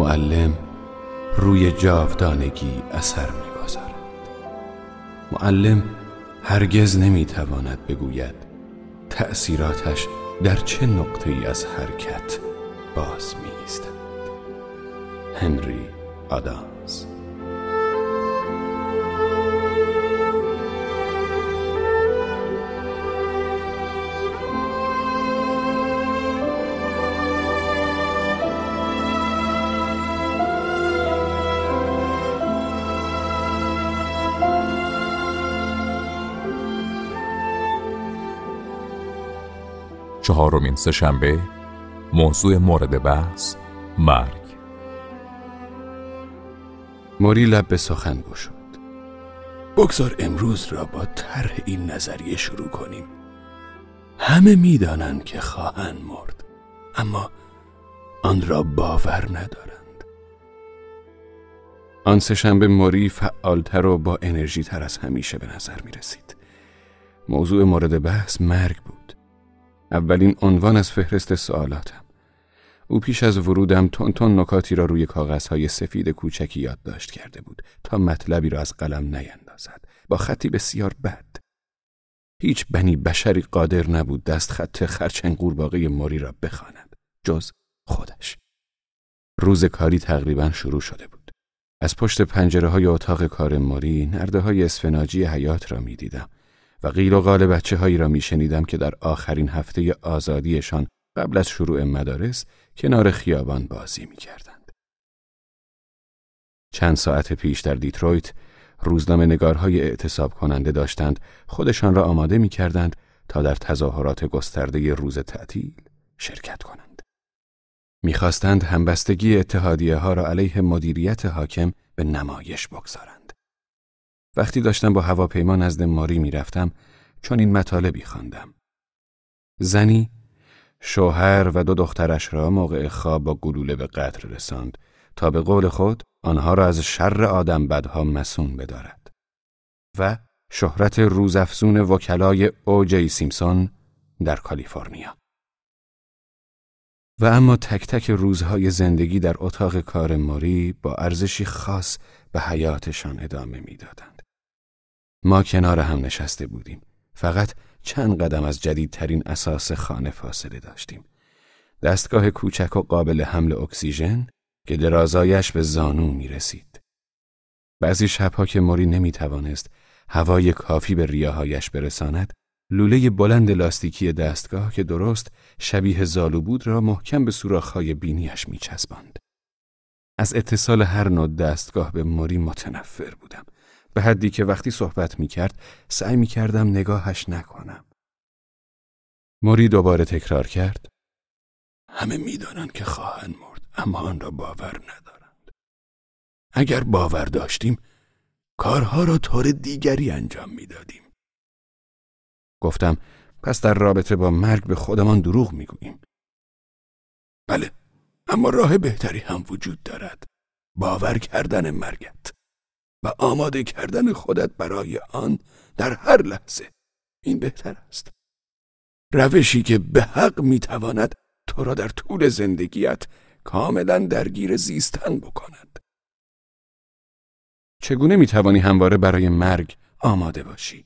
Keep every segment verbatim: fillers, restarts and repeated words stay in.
معلم روی جاودانگی اثر می‌گذارد. معلم هرگز نمی‌تواند بگوید تأثیراتش در چه نقطه‌ای از حرکت باز می‌ایستد. هنری آدامز. چهارمین سه‌شنبه، موضوع مورد بحث مرگ. موری لب به سخن گشود. بگذار امروز را با طرح این نظریه شروع کنیم. همه می‌دانند که خواهند مرد، اما آن را باور ندارند. آن سه‌شنبه موری فعالتر و با انرژی تر از همیشه به نظر می رسید. موضوع مورد بحث مرگ بود. اولین عنوان از فهرست سوالاتم. او پیش از ورودم تون تون نکاتی را روی کاغذهای سفید کوچکی یادداشت کرده بود تا مطلبی را از قلم نیندازد، با خطی بسیار بد. هیچ بنی بشری قادر نبود دست خط خرچنگ قورباغه موری را بخواند جز خودش. روز کاری تقریبا شروع شده بود. از پشت پنجره های اتاق کار موری نرده های اسفناجی حیات را می دیدم و قیل و قال بچه هایی را می شنیدم که در آخرین هفته آزادیشان قبل از شروع مدارس کنار خیابان بازی می کردند. چند ساعت پیش در دیترویت روزنامه نگارهای اعتصاب کننده داشتند خودشان را آماده می کردند تا در تظاهرات گسترده روز تعطیل شرکت کنند. می خواستند همبستگی اتحادیه ها را علیه مدیریت حاکم به نمایش بگذارند. وقتی داشتم با هواپیما نزد ماری می رفتم چون این مطالبی خواندم. زنی شوهر و دو دخترش را موقع خواب با گلوله به قتل رساند تا به قول خود آنها را از شر آدم بدها مسون بدارد. و شهرت روزافزون وکلای او جی سیمپسون در کالیفرنیا. و اما تک تک روزهای زندگی در اتاق کار موری با ارزشی خاص به حیاتشان ادامه میدادند. ما کنار هم نشسته بودیم. فقط چند قدم از جدیدترین اساس خانه فاصله داشتیم. دستگاه کوچک و قابل حمل اکسیژن که درازایش به زانو می رسید. بعضی شبها که موری نمی توانست هوای کافی به ریه‌هایش برساند، لوله بلند لاستیکی دستگاه که درست شبیه زالو بود را محکم به سوراخ‌های بینیش می چسباند. از اتصال هر نوع دستگاه به موری متنفر بودم، به حدی که وقتی صحبت می کرد سعی می کردم نگاهش نکنم. موری دوباره تکرار کرد: همه می دانند که خواهند مرد، اما آن را باور ندارند. اگر باور داشتیم کارها را طور دیگری انجام می دادیم. گفتم: پس در رابطه با مرگ به خودمان دروغ می گوییم. بله، اما راه بهتری هم وجود دارد. باور کردن مرگت و آماده کردن خودت برای آن در هر لحظه. این بهتر است. روشی که به حق می تواند تو را در طول زندگیت کاملا درگیر زیستن بکند. چگونه می توانی همواره برای مرگ آماده باشی؟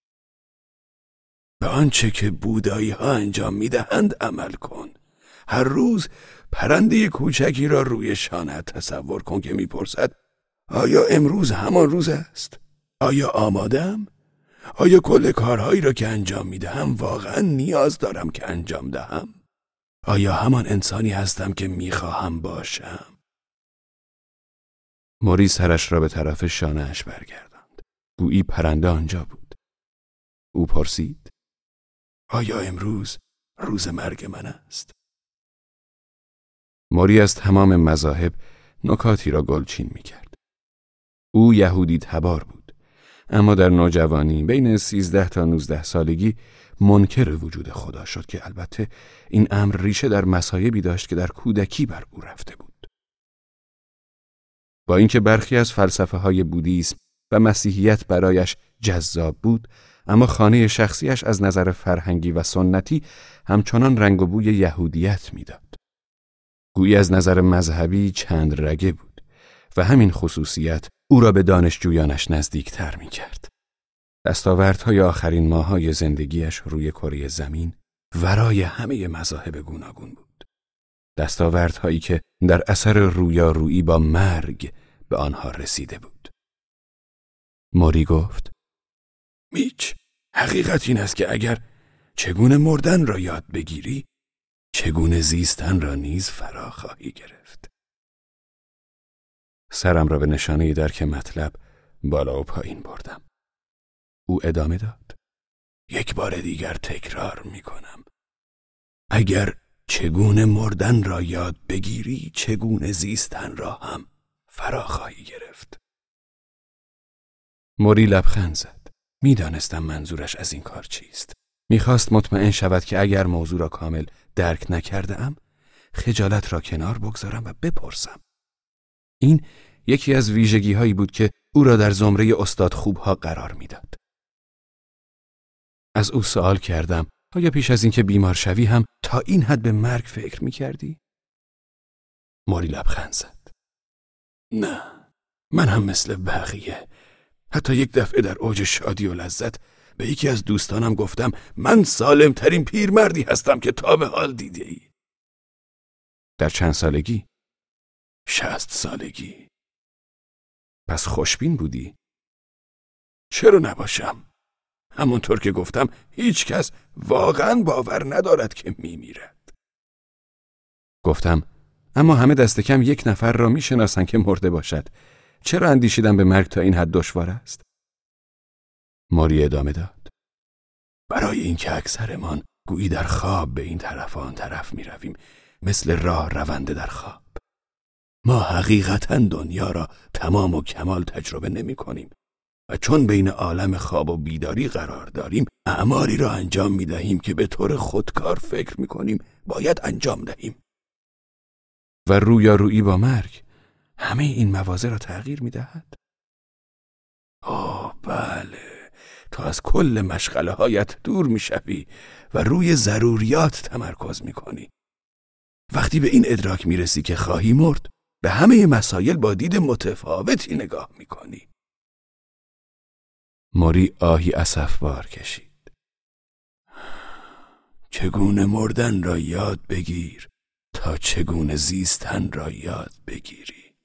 به آنچه که بودایی ها انجام می دهند عمل کن. هر روز پرنده کوچکی را روی شانه‌ات تصور کن که می پرسد: آیا امروز همان روز است؟ آیا آماده‌ام؟ آیا کل کارهایی را که انجام می دهم واقعا نیاز دارم که انجام دهم؟ آیا همان انسانی هستم که می خواهم باشم؟ موری سرش را به طرف شانه‌اش برگرداند. گویی پرنده آنجا بود. او پرسید: آیا امروز روز مرگ من است؟ موری از تمام مذاهب نکاتی را گلچین می کرد. او یهودی تبار بود، اما در نوجوانی بین سیزده تا نوزده سالگی منکر وجود خدا شد که البته این امر ریشه در مصایبی داشت که در کودکی بر او رفته بود. با اینکه برخی از فلسفه های بودیسم و مسیحیت برایش جذاب بود، اما خانه شخصیش از نظر فرهنگی و سنتی همچنان رنگ و بوی یهودیت میداد. گویی از نظر مذهبی چند رگه بود و همین خصوصیت او را به دانشجویانش نزدیکتر می کرد. دستاوردهای آخرین ماه‌های زندگیش روی کره زمین ورای همه مذاهب گوناگون بود. دستاوردهایی که در اثر رویارویی با مرگ به آنها رسیده بود. موری گفت: میچ، حقیقت این است که اگر چگونه مردن را یاد بگیری، چگونه زیستن را نیز فرا خواهی گرفت. سرم را به نشانه درک مطلب بالا و پایین بردم. او ادامه داد: یک بار دیگر تکرار می کنم. اگر چگونه مردن را یاد بگیری، چگونه زیستن را هم فرا خواهی گرفت. موری لبخند زد. می دانستم منظورش از این کار چیست. می خواست مطمئن شود که اگر موضوع را کامل درک نکرده ام، خجالت را کنار بگذارم و بپرسم. این یکی از ویژگی هایی بود که او را در زمره استاد خوبها قرار می داد. از او سوال کردم: آیا پیش از اینکه بیمار شوی هم تا این حد به مرگ فکر می کردی؟ موری لبخند زد. نه، من هم مثل بقیه. حتی یک دفعه در اوج شادی و لذت به یکی از دوستانم گفتم: من سالم ترین پیرمردی هستم که تا به حال دیده ای. در چند سالگی؟ شصت سالگی. پس خوشبین بودی؟ چرا نباشم؟ همونطور که گفتم، هیچ کس واقعا باور ندارد که میمیرد. گفتم: اما همه دست کم یک نفر را میشناسن که مرده باشد. چرا اندیشیدن به مرگ تا این حد دشوار است؟ موری ادامه داد: برای اینکه اکثرمان گویی در خواب به این طرف و آن طرف می رویم، مثل راه رونده در خواب. ما حقیقتاً دنیا را تمام و کمال تجربه نمی کنیم و چون بین عالم خواب و بیداری قرار داریم، اعمالی را انجام می دهیم که به طور خودکار فکر می کنیم باید انجام دهیم. و رویارویی با مرگ همه این مواضع را تغییر می دهد؟ آه بله، تا از کل مشغله هایت دور می شوی و روی ضروریات تمرکز می کنی. وقتی به این ادراک می رسی که خواهی مرد، به همه مسائل با دید متفاوتی نگاه می کنی. موری آهی اسفبار کشید. چگونه مردن را یاد بگیر تا چگونه زیستن را یاد بگیری.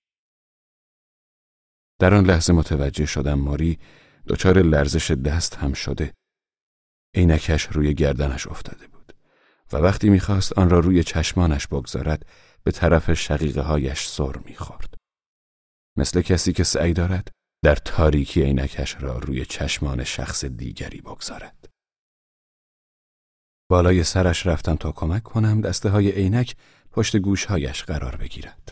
در آن لحظه متوجه شدم موری دچار لرزش دست هم شده. عینکش روی گردنش افتاده بود و وقتی میخواست آن را روی چشمانش بگذارد به طرف شقیقه هایش سر میخورد. مثل کسی که سعی دارد در تاریکی عینکش را روی چشمان شخص دیگری بگذارد. بالای سرش رفتم تا کمک کنم دسته های عینک پشت گوشهایش قرار بگیرد.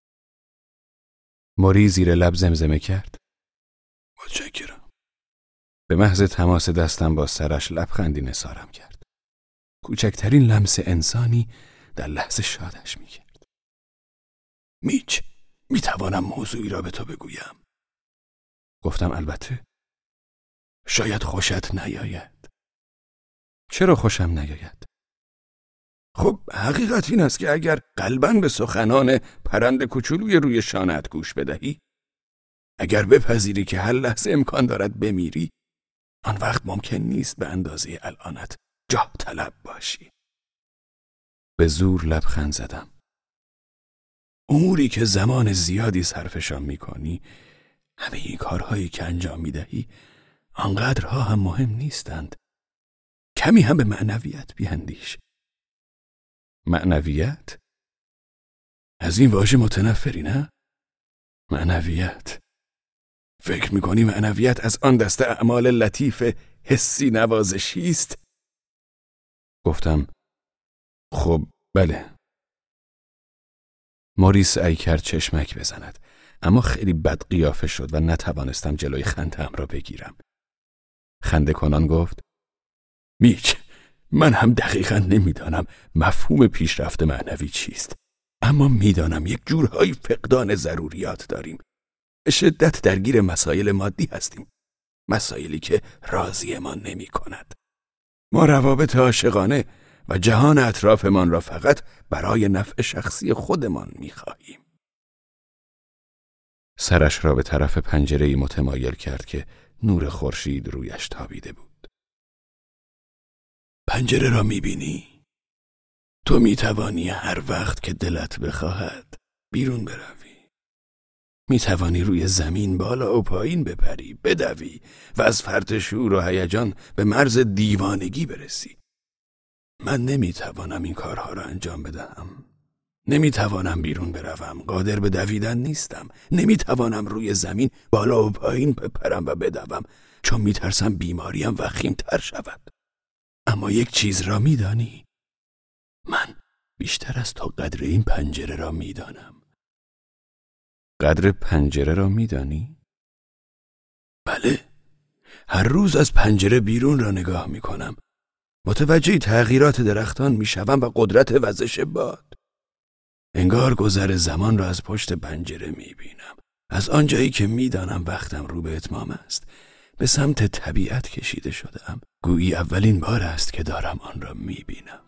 موری زیر لب زمزمه کرد: متشکرم. به محض تماس دستم با سرش لبخندی نثارم کرد. کوچکترین لمس انسانی در لحظه شادش می‌کرد. میچ، میتوانم موضوعی را به تو بگویم؟ گفتم البته. شاید خوشت نیاید. چرا خوشم نیاید؟ خب حقیقت این است که اگر قلباً به سخنان پرند کوچولوی روی شانه‌ات گوش بدهی، اگر بپذیری که هر لحظه امکان دارد بمیری، آن وقت ممکن نیست به اندازه الانت جاه طلب باشی. به زور لبخند زدم. اموری که زمان زیادی صرفشان می‌کنی، همه این کارهایی که انجام می‌دهی، آنقدرها هم مهم نیستند. کمی هم به معنویت بیندیش. معنویت؟ از این واژه متنفری نه؟ معنویت. فکر می‌کنی معنویت از آن دسته اعمال لطیف حسی نوازشی است؟ گفتم خب بله. موری سعی کرد چشمک بزند، اما خیلی بد قیافه شد و نتوانستم جلوی خنده‌ام را بگیرم. خنده کنان گفت: میچ، من هم دقیقاً نمیدانم مفهوم پیشرفت معنوی چیست، اما میدانم یک جورهای فقدان ضروریات داریم. به شدت درگیر مسائل مادی هستیم، مسائلی که راضیمان نمی کند. ما روابط عاشقانه و جهان اطرافمان را فقط برای نفع شخصی خودمان می‌خواهیم. سرش را به طرف پنجره‌ای متمایل کرد که نور خورشید رویش تابیده بود. پنجره را می‌بینی؟ تو می‌توانی هر وقت که دلت بخواهد بیرون بروی. می‌توانی روی زمین بالا و پایین بپری، بدوی و از فرط شور و هیجان به مرز دیوانگی برسی. من نمی‌توانم این کارها را انجام بدهم. نمی‌توانم بیرون بروم، قادر به دویدن نیستم. نمی‌توانم روی زمین بالا و پایین بپرم و بدوم، چون می‌ترسم بیماریم وخیم‌تر شود. اما یک چیز را می‌دانی؟ من بیشتر از تو قدر این پنجره را می‌دانم. قدر پنجره را می‌دانی؟ بله، هر روز از پنجره بیرون را نگاه می‌کنم. متوجه تغییرات درختان می‌شوم و قدرت وزش باد. انگار گذر زمان را از پشت پنجره می‌بینم. از آنجایی که می‌دانم وقتم رو به اتمام است، به سمت طبیعت کشیده شده‌ام. گویی اولین بار است که دارم آن را می‌بینم.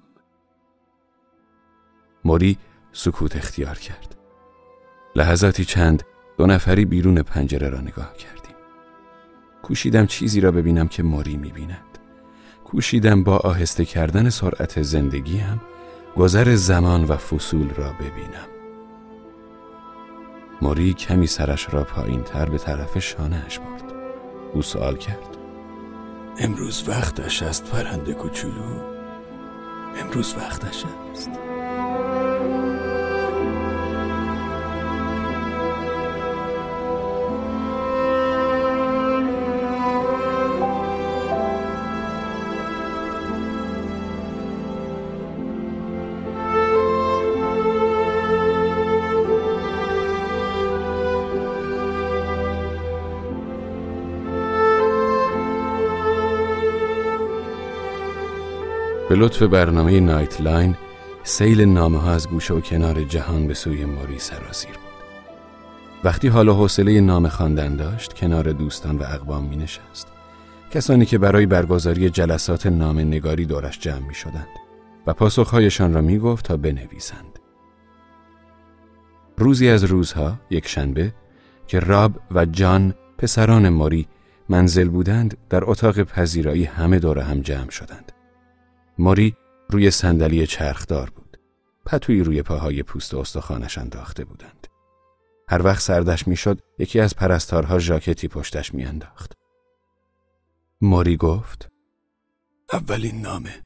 موری سکوت اختیار کرد. لحظاتی چند دو نفری بیرون پنجره را نگاه کردیم. کوشیدم چیزی را ببینم که موری می‌بیند. کوشیدم با آهسته کردن سرعت زندگیم گذر زمان و فصول را ببینم. موری کمی سرش را پایین تر به طرف شانه‌اش برد. او سوال کرد: امروز وقتش است پرنده کوچولو؟ امروز وقتش است؟ به لطف برنامه نایت لاین، سیل نامه ها از گوشه و کنار جهان به سوی موری سرازیر بود. وقتی حال و حوصله نامه خواندن داشت، کنار دوستان و اقوام می نشست. کسانی که برای برگزاری جلسات نامه نگاری دورش جمع می شدند و پاسخهایشان را می گفت تا بنویسند. روزی از روزها، یک شنبه، که راب و جان پسران موری منزل بودند، در اتاق پذیرایی همه دور هم جمع شدند. موری روی صندلی چرخدار بود. پتویی روی پاهای پوست استخوانش انداخته بودند. هر وقت سردش میشد، یکی از پرستارها ژاکتی پشتش میانداخت. موری گفت: اولین نامه.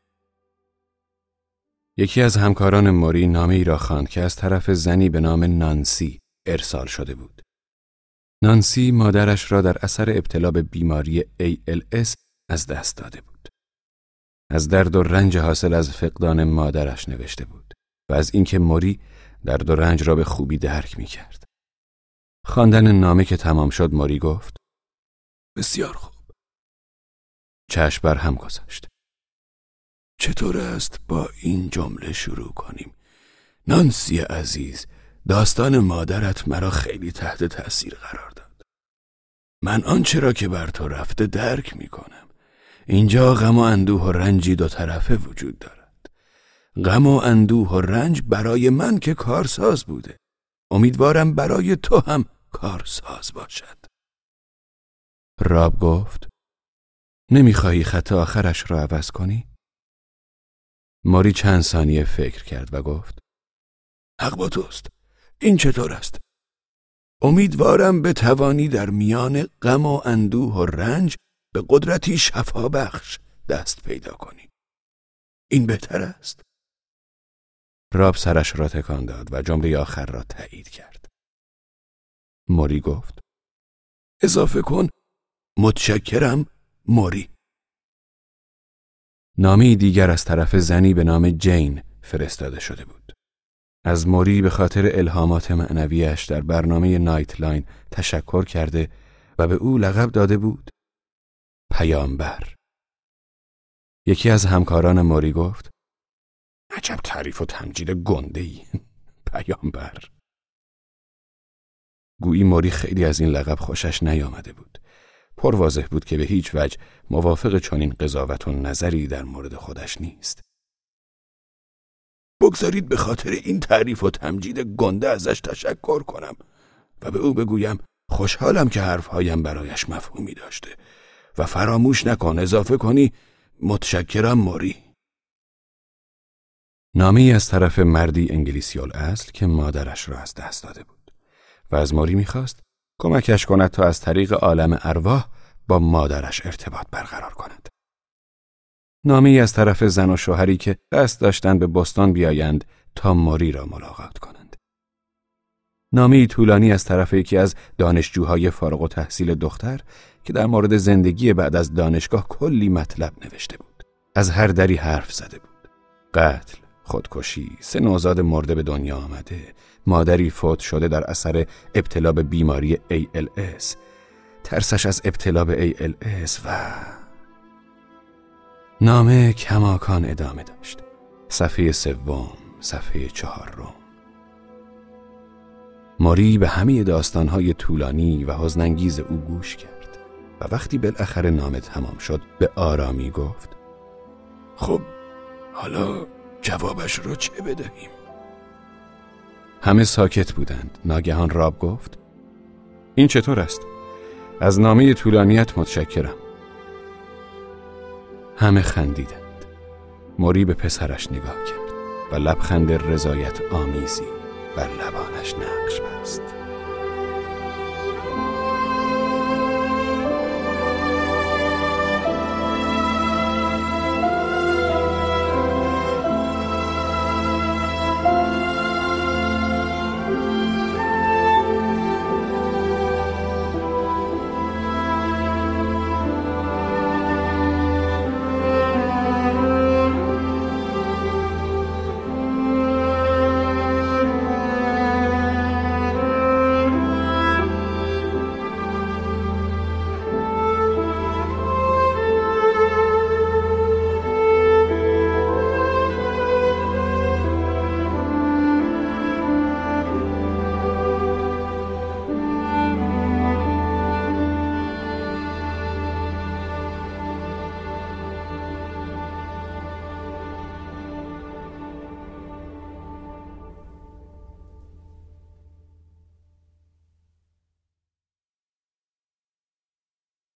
یکی از همکاران موری نامه ای را خواند که از طرف زنی به نام نانسی ارسال شده بود. نانسی مادرش را در اثر ابتلا به بیماری ای ال اس از دست داده بود. از درد و رنج حاصل از فقدان مادرش نوشته بود و از اینکه موری درد و رنج را به خوبی درک می کرد. خواندن نامه که تمام شد، موری گفت: بسیار خوب. چشم بر هم گذاشت. چطور است با این جمله شروع کنیم؟ نانسی عزیز، داستان مادرت مرا خیلی تحت تأثیر قرار داد. من آنچه را که بر تو رفته درک می کنم. اینجا غم و اندوه و رنجی دو طرفه وجود دارد. غم و اندوه و رنج برای من که کارساز بوده. امیدوارم برای تو هم کارساز باشد. راب گفت: نمیخواهی خط آخرش را عوض کنی؟ موری چند ثانیه فکر کرد و گفت: حق با توست. این چطور است؟ امیدوارم بتوانی در میان غم و اندوه و رنج به قدرتی شفا بخش دست پیدا کنی. این بهتر است؟ راب سرش را تکان داد و جمله آخر را تایید کرد. موری گفت: اضافه کن: متشکرم موری. نامه‌ای دیگر از طرف زنی به نام جین فرستاده شده بود. از موری به خاطر الهامات معنویش در برنامه نایت لاین تشکر کرده و به او لقب داده بود پیامبر. یکی از همکاران موری گفت: عجب تعریف و تمجید گنده‌ای. پیامبر. گویی موری خیلی از این لقب خوشش نیامده بود. پر واضح بود که به هیچ وجه موافق چنین قضاوت و نظری در مورد خودش نیست. بگذارید به خاطر این تعریف و تمجید گنده ازش تشکر کنم و به او بگویم خوشحالم که حرفهایم برایش مفهومی داشته و فراموش نکن اضافه کنی متشکرم موری. نامه‌ای از طرف مردی انگلیسی الاصل که مادرش را از دست داده بود و از موری می‌خواست کمکش کند تا از طریق عالم ارواح با مادرش ارتباط برقرار کند. نامه‌ای از طرف زن و شوهری که قصد داشتند به بوستون بیایند تا موری را ملاقات کنند. نامه‌ای طولانی از طرف یکی از دانشجوهای فارغ التحصیل دختر که در مورد زندگی بعد از دانشگاه کلی مطلب نوشته بود. از هر دری حرف زده بود. قتل، خودکشی، سه نوزاد مرده به دنیا آمده، مادری فوت شده در اثر ابتلا به بیماری ای ال اس، ترسش از ابتلا به ای ال اس و... نامه کماکان ادامه داشت. صفحه سوم، صفحه چهارم. موری به همه داستانهای طولانی و حزن‌انگیز او گوش کرد و وقتی بالاخره نامه تمام شد به آرامی گفت خب حالا جوابش رو چه بدهیم؟ همه ساکت بودند. ناگهان راب گفت این چطور است؟ از نامه طولانیت متشکرم. همه خندیدند. موری به پسرش نگاه کرد و لبخند رضایت آمیزی بر لبانش نقش بست.